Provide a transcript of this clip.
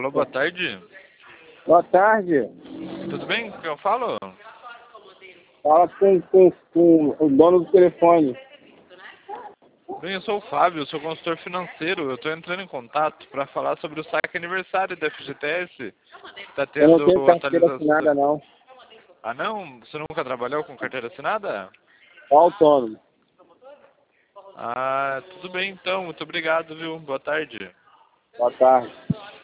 Alô, boa tarde. Boa tarde. Tudo bem? Com quem eu falo? Fala com o dono do telefone. Bem, eu sou o Fábio, sou consultor financeiro. Eu estou entrando em contato para falar sobre o saque aniversário da FGTS. Está Eu não tenho tendo carteira atualização. assinada, não. Ah, não? Você nunca trabalhou com carteira assinada? Só autônomo. Ah, tudo bem então. Muito obrigado, viu? Boa tarde. Boa tarde.